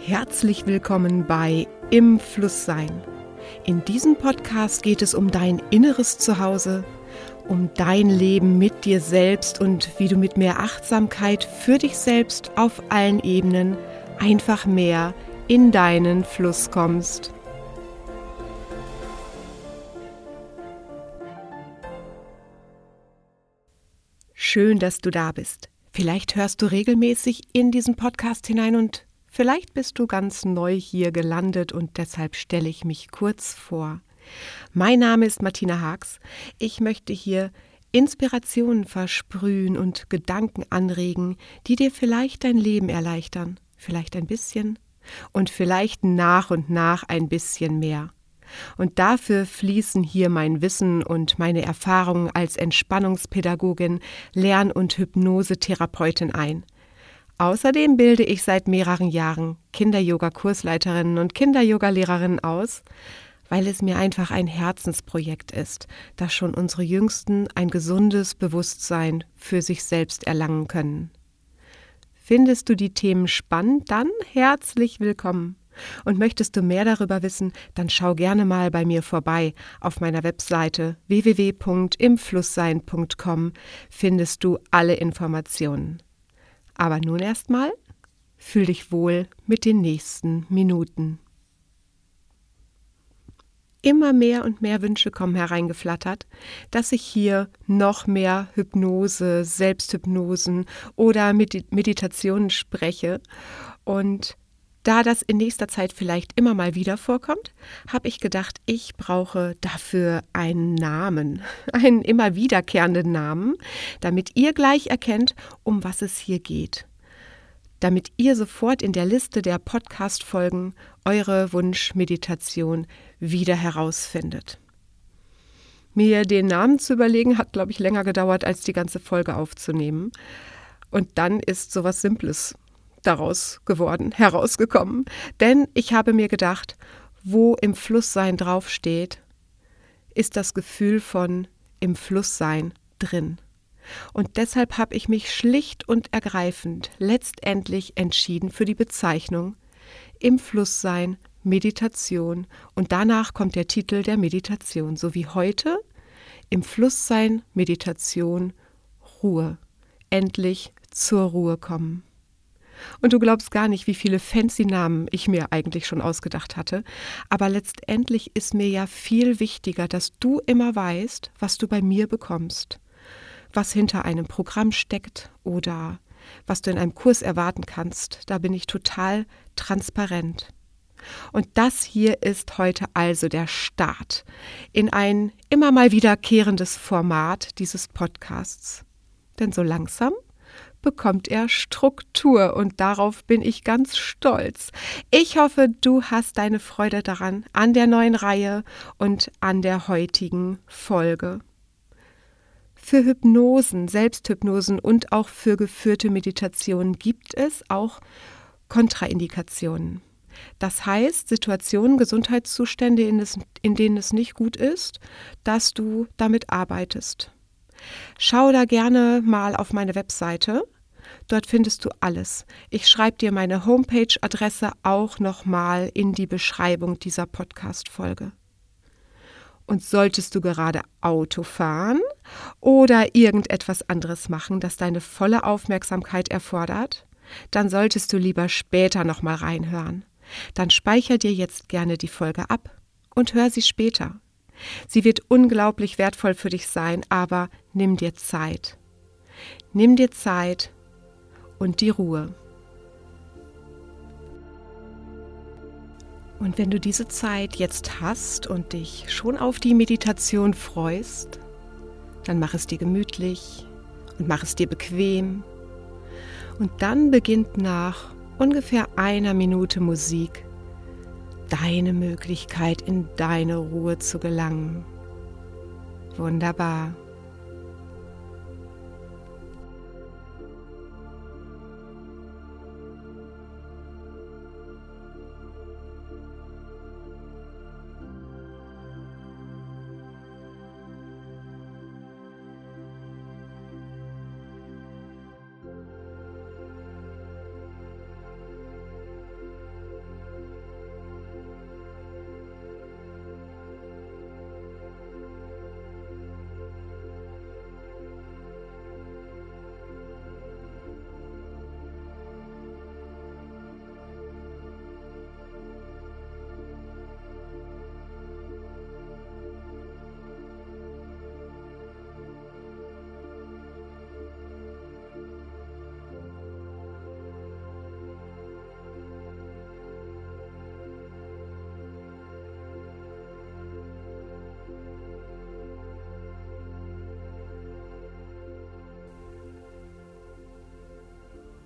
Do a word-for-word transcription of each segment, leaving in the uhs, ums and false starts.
Herzlich willkommen bei Im Fluss sein. In diesem Podcast geht es um dein inneres Zuhause, um dein Leben mit dir selbst und wie du mit mehr Achtsamkeit für dich selbst auf allen Ebenen einfach mehr in deinen Fluss kommst. Schön, dass du da bist. Vielleicht hörst du regelmäßig in diesen Podcast hinein und vielleicht bist du ganz neu hier gelandet und deshalb stelle ich mich kurz vor. Mein Name ist Martina Haags. Ich möchte hier Inspirationen versprühen und Gedanken anregen, die dir vielleicht dein Leben erleichtern, vielleicht ein bisschen und vielleicht nach und nach ein bisschen mehr. Und dafür fließen hier mein Wissen und meine Erfahrungen als Entspannungspädagogin, Lern- und Hypnosetherapeutin ein. Außerdem bilde ich seit mehreren Jahren Kinder-Yoga-Kursleiterinnen und Kinder-Yoga-Lehrerinnen aus, weil es mir einfach ein Herzensprojekt ist, dass schon unsere Jüngsten ein gesundes Bewusstsein für sich selbst erlangen können. Findest du die Themen spannend? Dann herzlich willkommen. Und möchtest du mehr darüber wissen, dann schau gerne mal bei mir vorbei. Auf meiner Webseite w w w punkt im fluss sein punkt com findest du alle Informationen. Aber nun erstmal, fühl dich wohl mit den nächsten Minuten. Immer mehr und mehr Wünsche kommen hereingeflattert, dass ich hier noch mehr Hypnose, Selbsthypnosen oder Medi- Meditationen spreche. Und da das in nächster Zeit vielleicht immer mal wieder vorkommt, habe ich gedacht, ich brauche dafür einen Namen, einen immer wiederkehrenden Namen, damit ihr gleich erkennt, um was es hier geht. Damit ihr sofort in der Liste der Podcast-Folgen eure Wunschmeditation wieder herausfindet. Mir den Namen zu überlegen, hat, glaube ich, länger gedauert, als die ganze Folge aufzunehmen. Und dann ist sowas Simples daraus geworden, herausgekommen. Denn ich habe mir gedacht, wo im Flusssein draufsteht, ist das Gefühl von im Flusssein drin. Und deshalb habe ich mich schlicht und ergreifend letztendlich entschieden für die Bezeichnung im Flusssein Meditation. Und danach kommt der Titel der Meditation, so wie heute im Flusssein Meditation Ruhe. Endlich zur Ruhe kommen. Und du glaubst gar nicht, wie viele fancy Namen ich mir eigentlich schon ausgedacht hatte. Aber letztendlich ist mir ja viel wichtiger, dass du immer weißt, was du bei mir bekommst. Was hinter einem Programm steckt oder was du in einem Kurs erwarten kannst. Da bin ich total transparent. Und das hier ist heute also der Start in ein immer mal wiederkehrendes Format dieses Podcasts. Denn so langsam bekommt er Struktur und darauf bin ich ganz stolz. Ich hoffe, du hast deine Freude daran, an der neuen Reihe und an der heutigen Folge. Für Hypnosen, Selbsthypnosen und auch für geführte Meditationen gibt es auch Kontraindikationen. Das heißt, Situationen, Gesundheitszustände, in, es, in denen es nicht gut ist, dass du damit arbeitest. Schau da gerne mal auf meine Webseite. Dort findest du alles. Ich schreibe dir meine Homepage-Adresse auch nochmal in die Beschreibung dieser Podcast-Folge. Und solltest du gerade Auto fahren oder irgendetwas anderes machen, das deine volle Aufmerksamkeit erfordert, dann solltest du lieber später nochmal reinhören. Dann speicher dir jetzt gerne die Folge ab und hör sie später. Sie wird unglaublich wertvoll für dich sein, aber nimm dir Zeit. Nimm dir Zeit und die Ruhe. Und wenn du diese Zeit jetzt hast und dich schon auf die Meditation freust, dann mach es dir gemütlich und mach es dir bequem. Und dann beginnt nach ungefähr einer Minute Musik deine Möglichkeit, in deine Ruhe zu gelangen. Wunderbar.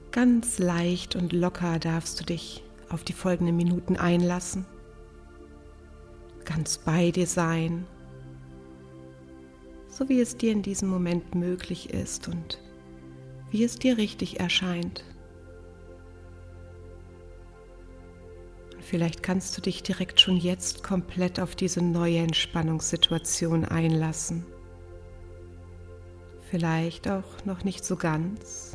Ganz leicht und locker darfst du dich auf die folgenden Minuten einlassen, ganz bei dir sein, so wie es dir in diesem Moment möglich ist und wie es dir richtig erscheint. Und vielleicht kannst du dich direkt schon jetzt komplett auf diese neue Entspannungssituation einlassen. Vielleicht auch noch nicht so ganz.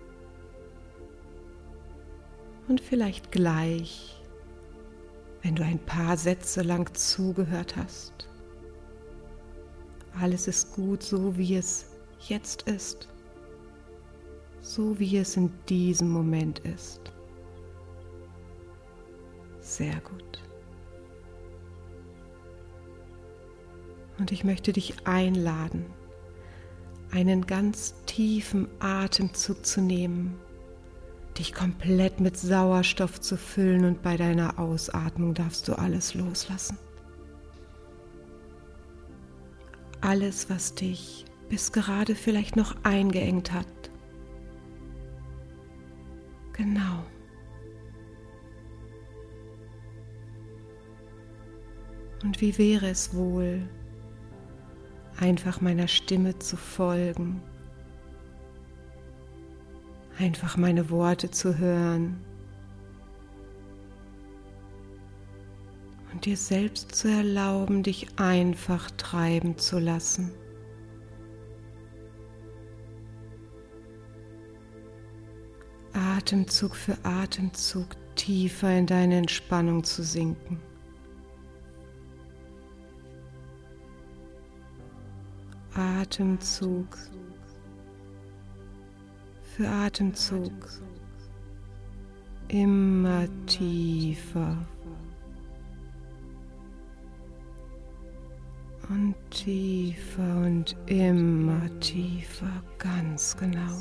Und vielleicht gleich, wenn du ein paar Sätze lang zugehört hast. Alles ist gut, so wie es jetzt ist. So wie es in diesem Moment ist. Sehr gut. Und ich möchte dich einladen, einen ganz tiefen Atemzug zu nehmen, dich komplett mit Sauerstoff zu füllen und bei deiner Ausatmung darfst du alles loslassen. Alles, was dich bis gerade vielleicht noch eingeengt hat. Genau. Und wie wäre es wohl, einfach meiner Stimme zu folgen? Einfach meine Worte zu hören und dir selbst zu erlauben, dich einfach treiben zu lassen. Atemzug für Atemzug tiefer in deine Entspannung zu sinken. Atemzug für Atemzug immer tiefer und tiefer und immer tiefer, ganz genau.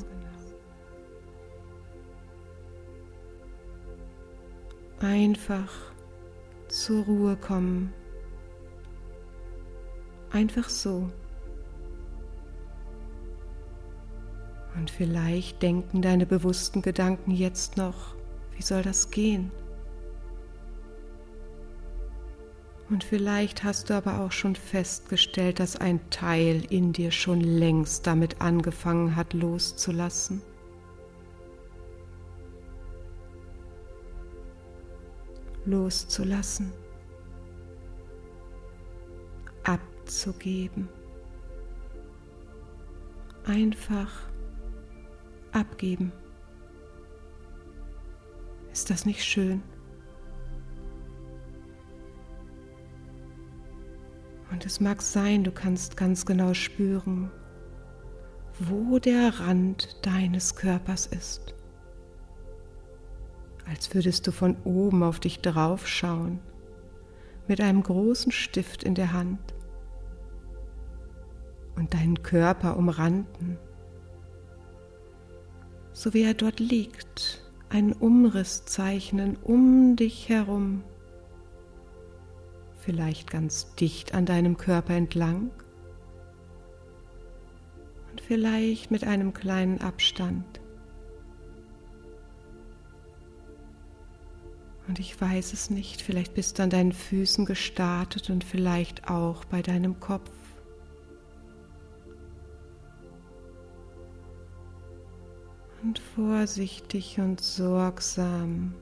Einfach zur Ruhe kommen, einfach so. Und vielleicht denken deine bewussten Gedanken jetzt noch, wie soll das gehen? Und vielleicht hast du aber auch schon festgestellt, dass ein Teil in dir schon längst damit angefangen hat, loszulassen. Loszulassen, abzugeben, einfach abgeben. Ist das nicht schön? Und es mag sein, du kannst ganz genau spüren, wo der Rand deines Körpers ist. Als würdest du von oben auf dich drauf schauen, mit einem großen Stift in der Hand und deinen Körper umranden, so wie er dort liegt, einen Umriss zeichnen um dich herum, vielleicht ganz dicht an deinem Körper entlang und vielleicht mit einem kleinen Abstand. Und ich weiß es nicht, vielleicht bist du an deinen Füßen gestartet und vielleicht auch bei deinem Kopf. Und vorsichtig und sorgsam,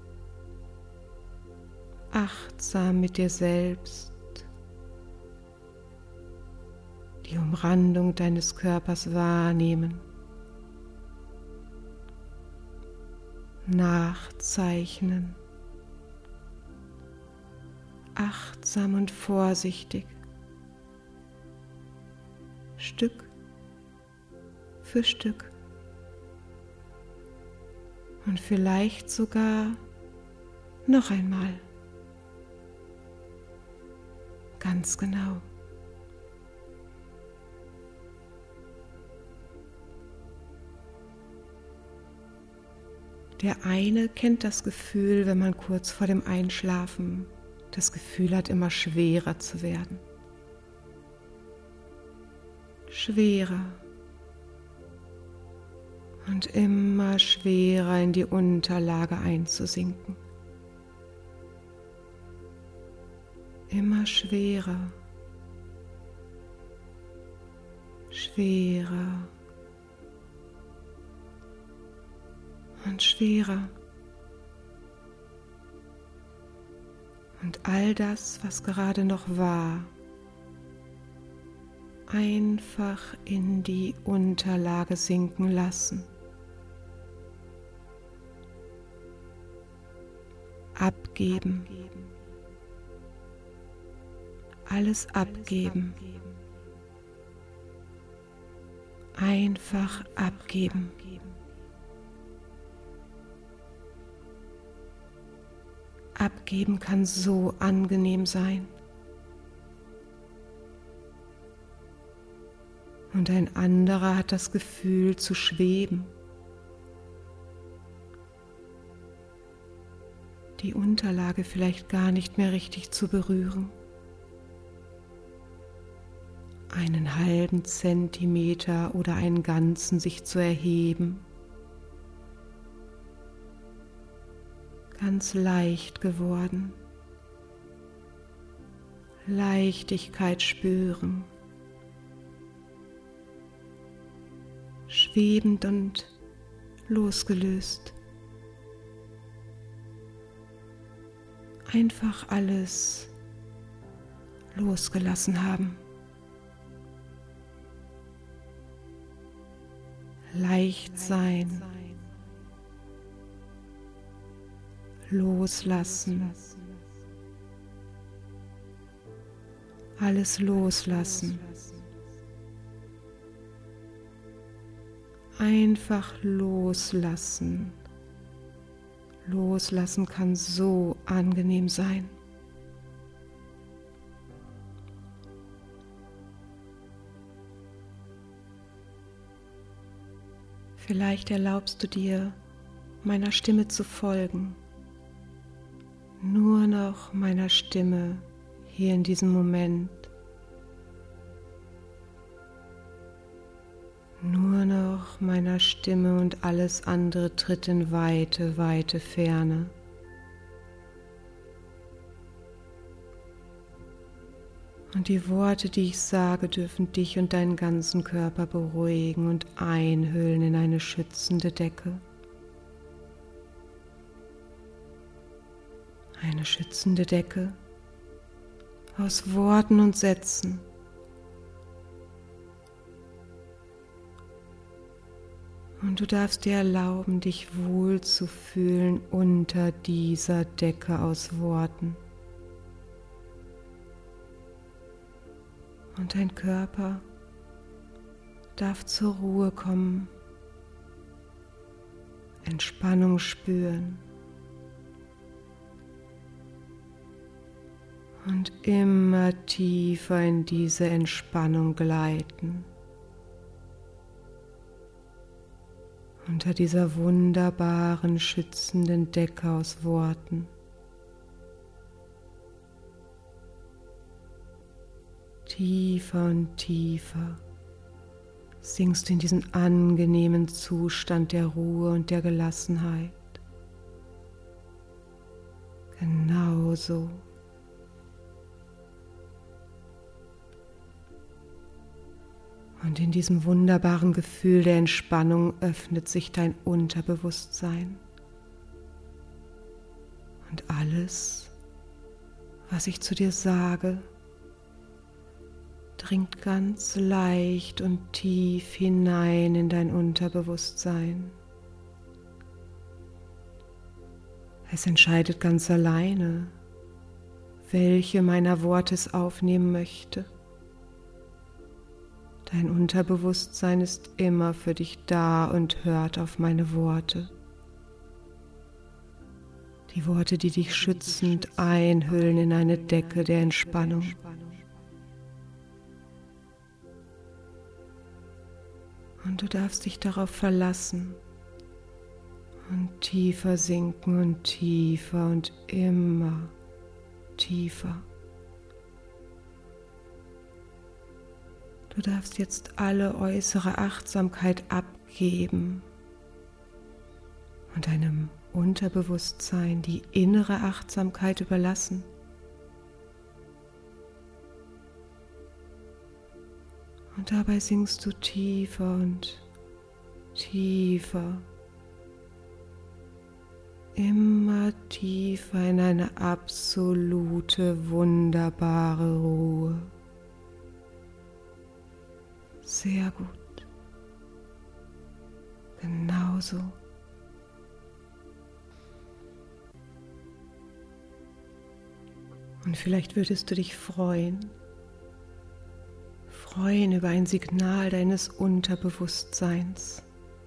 achtsam mit dir selbst, die Umrandung deines Körpers wahrnehmen, nachzeichnen, achtsam und vorsichtig, Stück für Stück und vielleicht sogar noch einmal, ganz genau. Der eine kennt das Gefühl, wenn man kurz vor dem Einschlafen das Gefühl hat, immer schwerer zu werden. Schwerer und immer schwerer in die Unterlage einzusinken. Immer schwerer, schwerer und schwerer. Und all das, was gerade noch war, einfach in die Unterlage sinken lassen. Abgeben. Alles abgeben. Einfach abgeben. Abgeben kann so angenehm sein. Und ein anderer hat das Gefühl zu schweben. Die Unterlage vielleicht gar nicht mehr richtig zu berühren. Einen halben Zentimeter oder einen ganzen sich zu erheben. Ganz leicht geworden. Leichtigkeit spüren. Schwebend und losgelöst. Einfach alles losgelassen haben. Leicht sein. Loslassen. Alles loslassen. Einfach loslassen. Loslassen kann so angenehm sein. Vielleicht erlaubst du dir, meiner Stimme zu folgen. Nur noch meiner Stimme hier in diesem Moment. Nur noch meiner Stimme und alles andere tritt in weite, weite Ferne. Und die Worte, die ich sage, dürfen dich und deinen ganzen Körper beruhigen und einhüllen in eine schützende Decke. Eine schützende Decke aus Worten und Sätzen. Und du darfst dir erlauben, dich wohl zu fühlen unter dieser Decke aus Worten. Und dein Körper darf zur Ruhe kommen, Entspannung spüren und immer tiefer in diese Entspannung gleiten. Unter dieser wunderbaren, schützenden Decke aus Worten. Tiefer und tiefer sinkst du in diesen angenehmen Zustand der Ruhe und der Gelassenheit. Genauso. Und in diesem wunderbaren Gefühl der Entspannung öffnet sich dein Unterbewusstsein. Und alles, was ich zu dir sage, dringt ganz leicht und tief hinein in dein Unterbewusstsein. Es entscheidet ganz alleine, welche meiner Worte es aufnehmen möchte. Dein Unterbewusstsein ist immer für dich da und hört auf meine Worte. Die Worte, die dich schützend einhüllen in eine Decke der Entspannung. Und du darfst dich darauf verlassen und tiefer sinken und tiefer und immer tiefer. Du darfst jetzt alle äußere Achtsamkeit abgeben und deinem Unterbewusstsein die innere Achtsamkeit überlassen. Und dabei sinkst du tiefer und tiefer, immer tiefer in eine absolute, wunderbare Ruhe. Sehr gut. Genauso. Und vielleicht würdest du dich freuen, freuen über ein Signal deines Unterbewusstseins.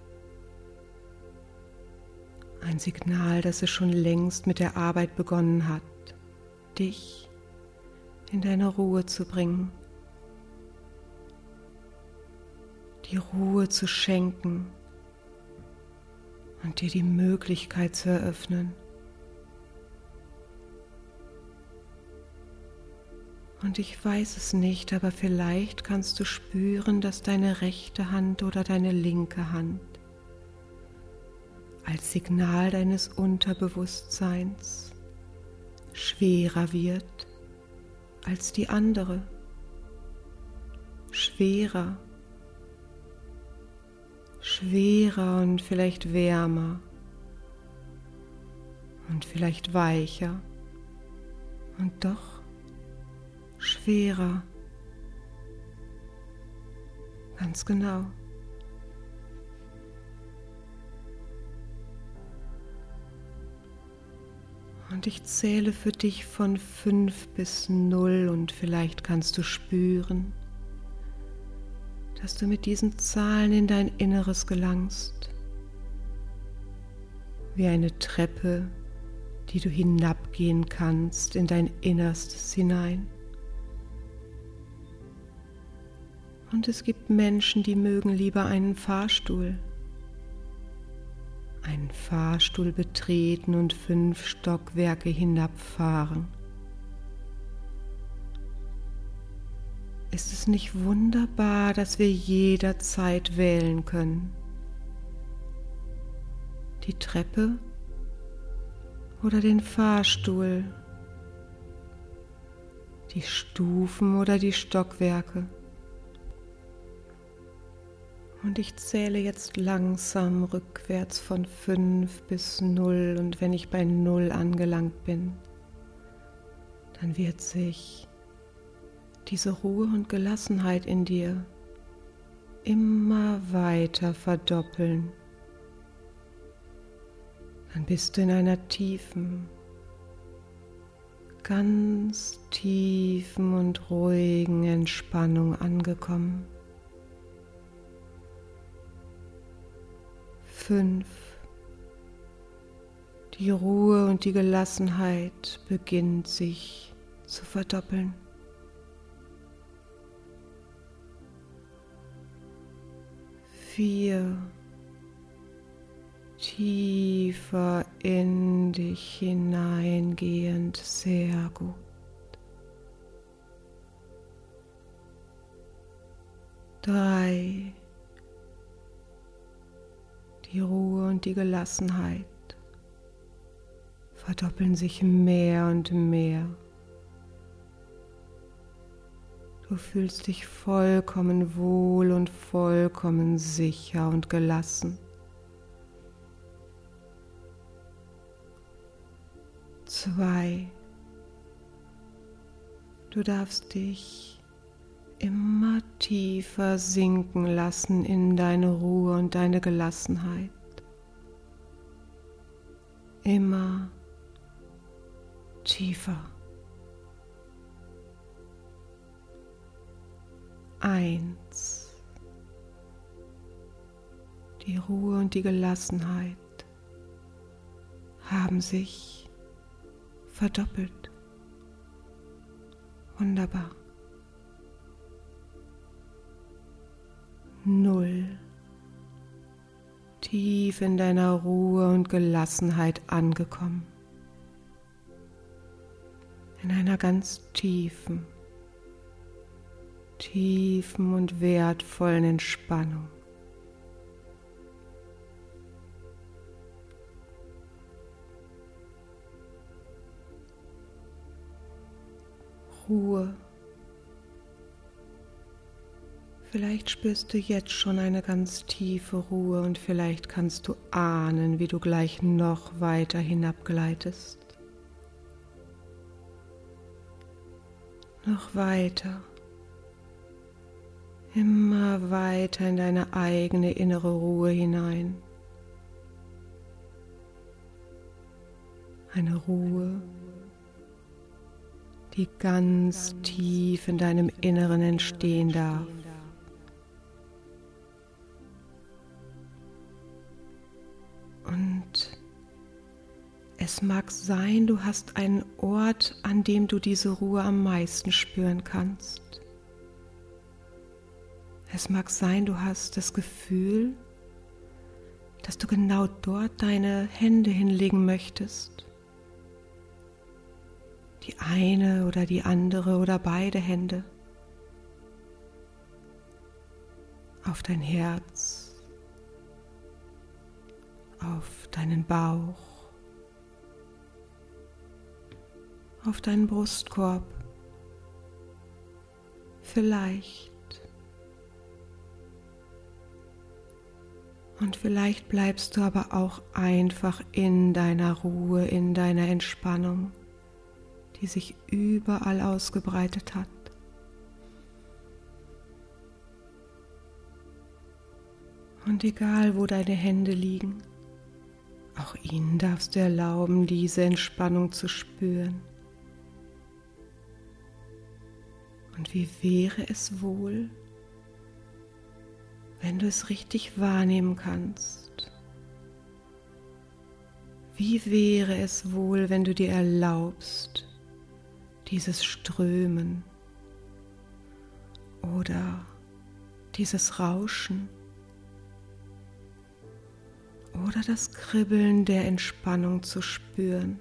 Ein Signal, dass es schon längst mit der Arbeit begonnen hat, dich in deine Ruhe zu bringen, die Ruhe zu schenken und dir die Möglichkeit zu eröffnen. Und ich weiß es nicht, aber vielleicht kannst du spüren, dass deine rechte Hand oder deine linke Hand als Signal deines Unterbewusstseins schwerer wird als die andere. Schwerer, schwerer und vielleicht wärmer und vielleicht weicher und doch schwerer. Ganz genau. Und ich zähle für dich von fünf bis null und vielleicht kannst du spüren, dass du mit diesen Zahlen in dein Inneres gelangst. Wie eine Treppe, die du hinabgehen kannst in dein Innerstes hinein. Und es gibt Menschen, die mögen lieber einen Fahrstuhl. Einen Fahrstuhl betreten und fünf Stockwerke hinabfahren. Ist es nicht wunderbar, dass wir jederzeit wählen können? Die Treppe oder den Fahrstuhl? Die Stufen oder die Stockwerke? Und ich zähle jetzt langsam rückwärts von fünf bis null und wenn ich bei null angelangt bin, dann wird sich diese Ruhe und Gelassenheit in dir immer weiter verdoppeln. Dann bist du in einer tiefen, ganz tiefen und ruhigen Entspannung angekommen. Fünf. Die Ruhe und die Gelassenheit beginnt sich zu verdoppeln. Vier. Tiefer in dich hineingehend, sehr gut. Drei. Die Ruhe und die Gelassenheit verdoppeln sich mehr und mehr. Du fühlst dich vollkommen wohl und vollkommen sicher und gelassen. Zwei. Du darfst dich immer tiefer sinken lassen in deine Ruhe und deine Gelassenheit. Immer tiefer. Eins. Die Ruhe und die Gelassenheit haben sich verdoppelt. Wunderbar. Null. Tief in deiner Ruhe und Gelassenheit angekommen. In einer ganz tiefen, tiefen und wertvollen Entspannung. Ruhe. Vielleicht spürst du jetzt schon eine ganz tiefe Ruhe und vielleicht kannst du ahnen, wie du gleich noch weiter hinabgleitest. Noch weiter. Immer weiter in deine eigene innere Ruhe hinein. Eine Ruhe, die ganz tief in deinem Inneren entstehen darf. Und es mag sein, du hast einen Ort, an dem du diese Ruhe am meisten spüren kannst. Es mag sein, du hast das Gefühl, dass du genau dort deine Hände hinlegen möchtest. Die eine oder die andere oder beide Hände. Auf dein Herz, auf deinen Bauch, auf deinen Brustkorb. Vielleicht. Und vielleicht bleibst du aber auch einfach in deiner Ruhe, in deiner Entspannung, die sich überall ausgebreitet hat. Und egal, wo deine Hände liegen, auch ihnen darfst du erlauben, diese Entspannung zu spüren. Und wie wäre es wohl, wenn du es richtig wahrnehmen kannst? Wie wäre es wohl, wenn du dir erlaubst, dieses Strömen oder dieses Rauschen oder das Kribbeln der Entspannung zu spüren?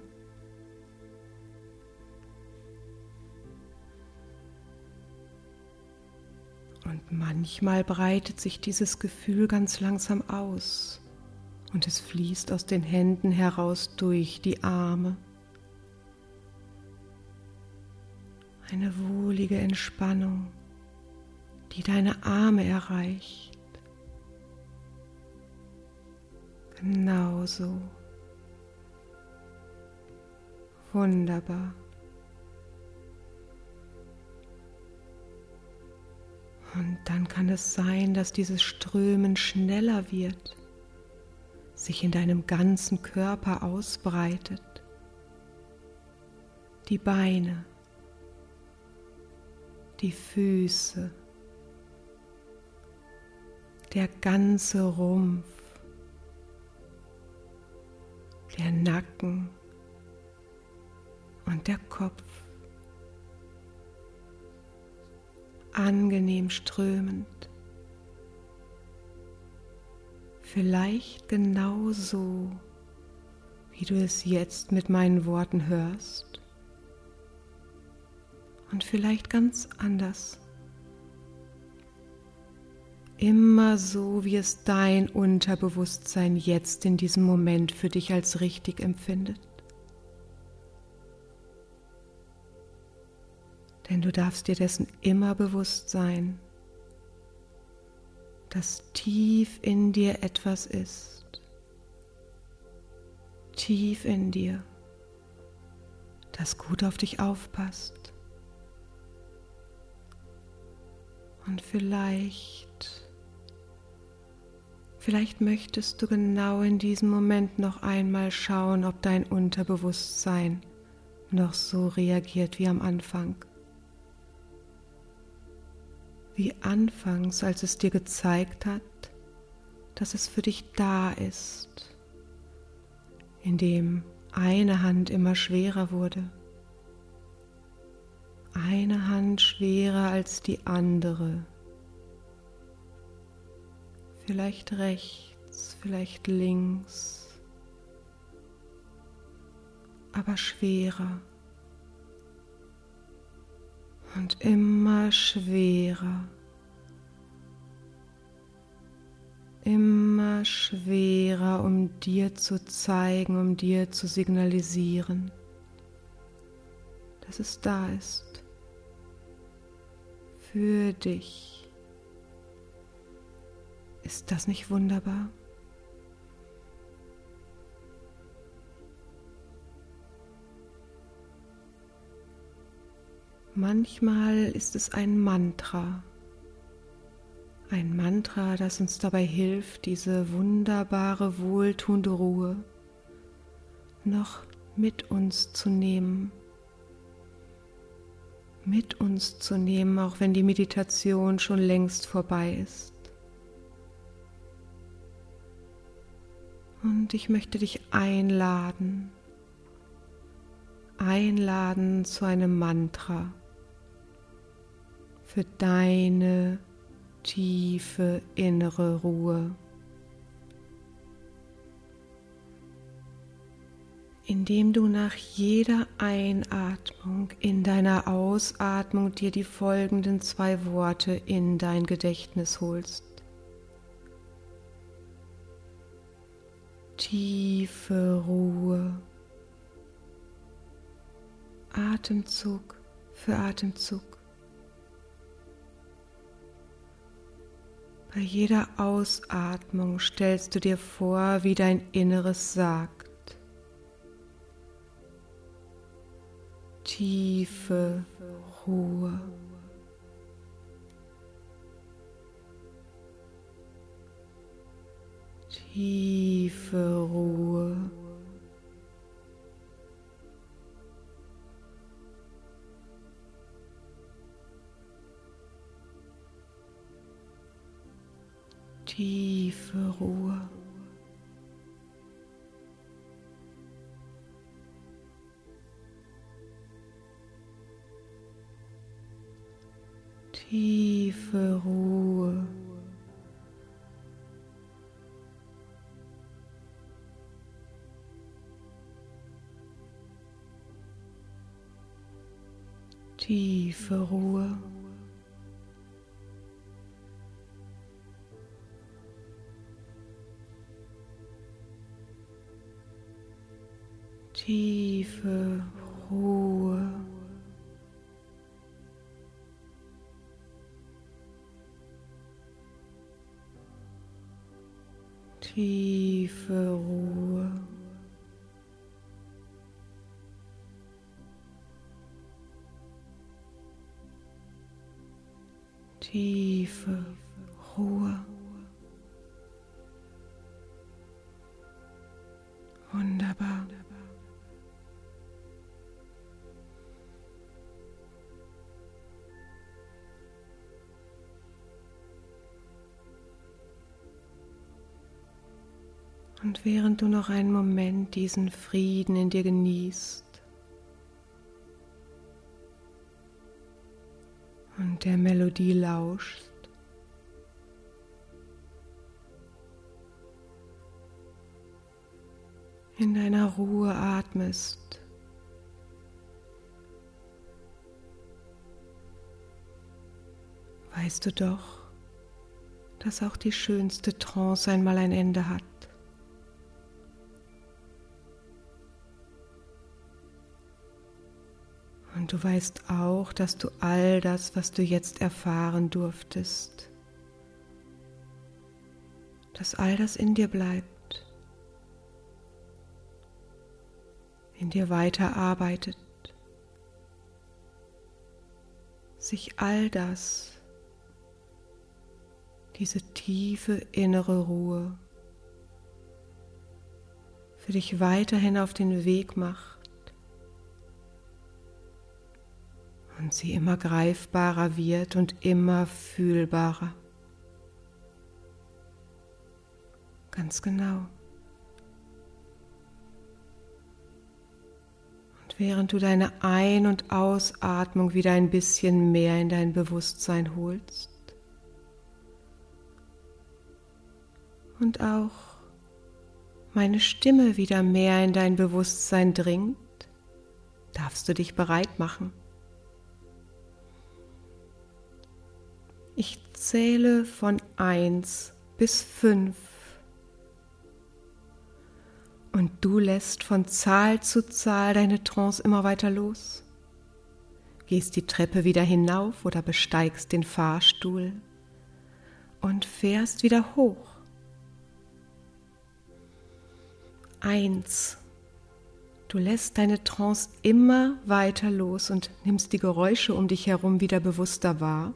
Und manchmal breitet sich dieses Gefühl ganz langsam aus und es fließt aus den Händen heraus durch die Arme. Eine wohlige Entspannung, die deine Arme erreicht. Genauso. Wunderbar. Und dann kann es sein, dass dieses Strömen schneller wird, sich in deinem ganzen Körper ausbreitet. Die Beine, die Füße, der ganze Rumpf, der Nacken und der Kopf. Angenehm strömend, vielleicht genau so, wie du es jetzt mit meinen Worten hörst und vielleicht ganz anders, immer so, wie es dein Unterbewusstsein jetzt in diesem Moment für dich als richtig empfindet. Denn du darfst dir dessen immer bewusst sein, dass tief in dir etwas ist, tief in dir, das gut auf dich aufpasst. Und vielleicht, vielleicht möchtest du genau in diesem Moment noch einmal schauen, ob dein Unterbewusstsein noch so reagiert wie am Anfang. Wie anfangs, als es dir gezeigt hat, dass es für dich da ist, indem eine Hand immer schwerer wurde, eine Hand schwerer als die andere, vielleicht rechts, vielleicht links, aber schwerer. Und immer schwerer, immer schwerer, um dir zu zeigen, um dir zu signalisieren, dass es da ist, für dich. Ist das nicht wunderbar? Manchmal ist es ein Mantra, ein Mantra, das uns dabei hilft, diese wunderbare, wohltuende Ruhe noch mit uns zu nehmen. Mit uns zu nehmen, auch wenn die Meditation schon längst vorbei ist. Und ich möchte dich einladen, einladen zu einem Mantra für deine tiefe innere Ruhe, indem du nach jeder Einatmung in deiner Ausatmung dir die folgenden zwei Worte in dein Gedächtnis holst. Tiefe Ruhe. Atemzug für Atemzug. Bei jeder Ausatmung stellst du dir vor, wie dein Inneres sagt: Tiefe Ruhe. Tiefe Ruhe. Tiefe Ruhe. Tiefe Ruhe. Tiefe Ruhe. Tiefe Ruhe. Tiefe Ruhe. Tiefe Ruhe. Wunderbar. Und während du noch einen Moment diesen Frieden in dir genießt und der Melodie lauschst, in deiner Ruhe atmest, weißt du doch, dass auch die schönste Trance einmal ein Ende hat. Und du weißt auch, dass du all das, was du jetzt erfahren durftest, dass all das in dir bleibt, in dir weiterarbeitet, sich all das, diese tiefe innere Ruhe, für dich weiterhin auf den Weg macht und sie immer greifbarer wird und immer fühlbarer. Ganz genau. Und während du deine Ein- und Ausatmung wieder ein bisschen mehr in dein Bewusstsein holst und auch meine Stimme wieder mehr in dein Bewusstsein dringt, darfst du dich bereit machen. Ich zähle von eins bis fünf und du lässt von Zahl zu Zahl deine Trance immer weiter los. gehst die Treppe wieder hinauf oder besteigst den Fahrstuhl und fährst wieder hoch. Eins. Du lässt deine Trance immer weiter los und nimmst die Geräusche um dich herum wieder bewusster wahr.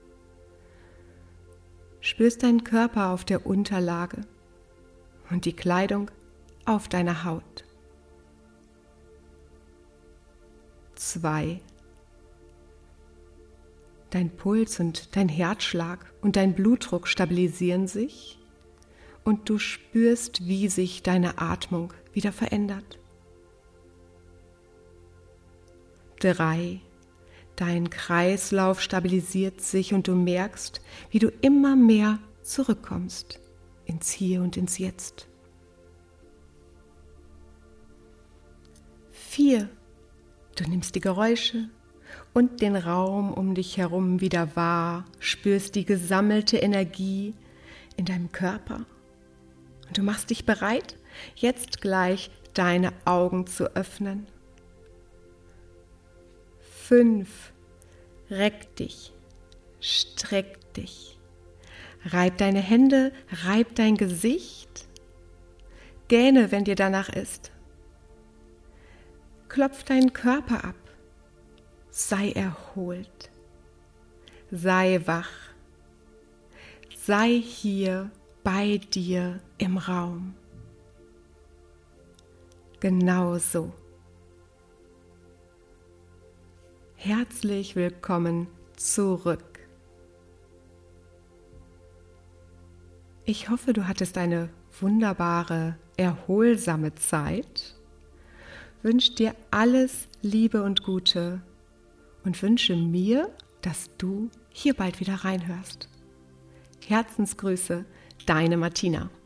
Spürst deinen Körper auf der Unterlage und die Kleidung auf deiner Haut. Zwei. Dein Puls und dein Herzschlag und dein Blutdruck stabilisieren sich und du spürst, wie sich deine Atmung wieder verändert. Drei. Dein Kreislauf stabilisiert sich und du merkst, wie du immer mehr zurückkommst ins Hier und ins Jetzt. Vier. Du nimmst die Geräusche und den Raum um dich herum wieder wahr, spürst die gesammelte Energie in deinem Körper und du machst dich bereit, jetzt gleich deine Augen zu öffnen. Fünf. Reck dich, streck dich, reib deine Hände, reib dein Gesicht, gähne, wenn dir danach ist. Klopf deinen Körper ab, sei erholt, sei wach, sei hier bei dir im Raum. Genau so. Herzlich willkommen zurück. Ich hoffe, du hattest eine wunderbare, erholsame Zeit. Wünsche dir alles Liebe und Gute und wünsche mir, dass du hier bald wieder reinhörst. Herzensgrüße, deine Martina.